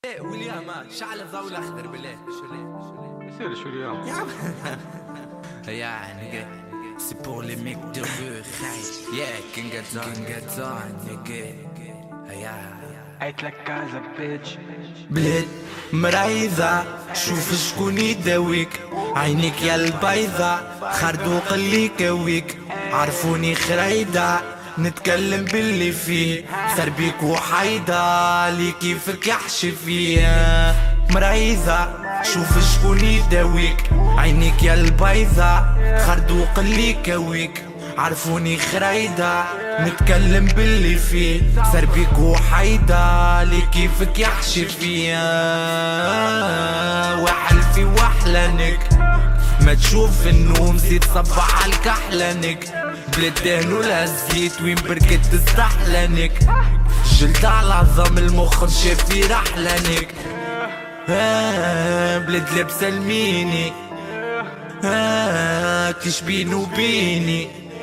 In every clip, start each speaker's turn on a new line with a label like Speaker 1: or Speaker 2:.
Speaker 1: ايه ويليام شعل الضوء الاخضر بالله.
Speaker 2: يصير شو اليوم
Speaker 1: يا عم يعني سي بور لي ميك دو خاي يا كينغاتون نيجي هيا
Speaker 2: عيت لك كازا بيتش
Speaker 1: بلاد مريضة شوف شكون يداويك عينيك يا البيضة خردوق اللي كويك عرفوني خريدة نتكلم باللي فيه سربيك وحيدة لي كيفك يحشي فيا مريضة شوف شكون يداويك عينيك يا البيضة خردوق اللي كويك عرفوني خريدة نتكلم باللي فيه سربيك وحيدة لي كيفك يحشي فيا وحلفي وحلنك ما تشوف النوم زيد صبح عالكحلنك بلدان ولا زيت وين بركت تستحلنك جلد على عظام المخ شاف في رحلنك بلد لابسه الميني تشبين وبيني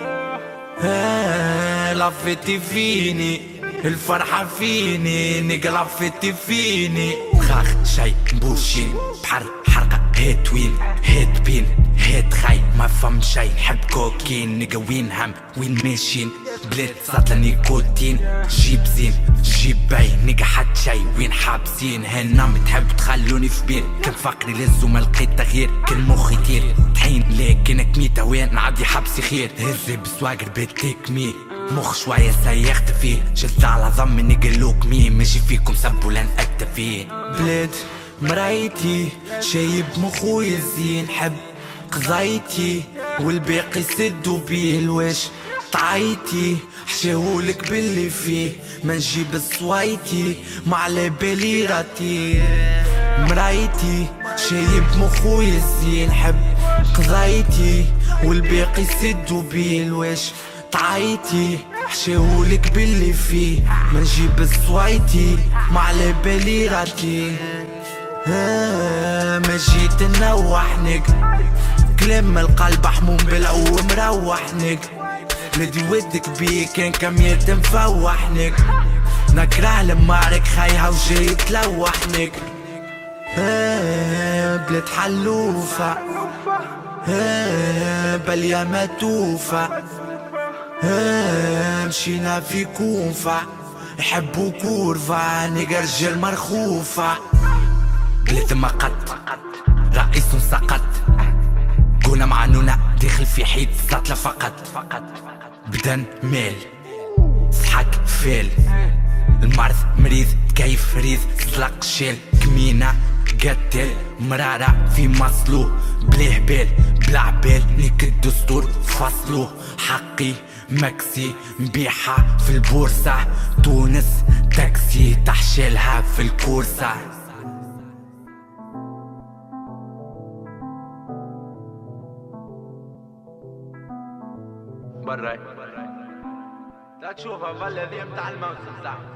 Speaker 1: لفتي فيني الفرحة فيني نقلب فتي فيني خاخ شي مبوشين بحر حرقة هيت وين هيت بين هيت خاي ما فهم شي نحب كوكين نقوين هم وين ماشيين بلاد صاتلة نيكوتين جيب زين جيب باي نقحت شي وين حابسين هنا متحب تخلوني في بين كان فقري لزو ما لقيت تغيير كان مخي تير طحين لكنك ميتة وين نعدي حبسي خير هزي بسواقر بيتك مي مخ شوية سيخت فيه شلت على ضمي نقلوك مي ماشي فيكم سبو لن اكتفيه بلاد مرايتي شايب مخو يزين حب قضايتي والباقي سدو بيه الواش طعيتي حشاهولك باللي فيه ما نجيب الصوايتي ما على بالي راتي مرايتي شايب مخو يزين حب قضايتي والباقي سدو بيه الواش طعيتي حشاهولك باللي فيه ما نجيب الصوايتي ما على بالي راتي ما جيت نوحنك كلام القلب حموم بالعو مروحنك ندي ودك بيه كان كمية مفوحنك نكره لمارك خايها وجاي تلوحنك بلاد حلوفة بليا ما توفى مشينا في كوفة يحبوا كورفة نيجا رجال مرخوفة بلاد ما قد رئيس سقط قونا معنونا داخل في حيط سطلة فقط بدن مال صحك فيل المرض مريض كيف ريض زلق شيل كمينة قتل مرارة في مصلو بلا هبال بلا عبال نيك الدستور فصلو حقي مكسي مبيحة في البورصة تونس تاكسي تحشيلها في الكورسة برا لا تشوفها فالذي متاع الموسم صح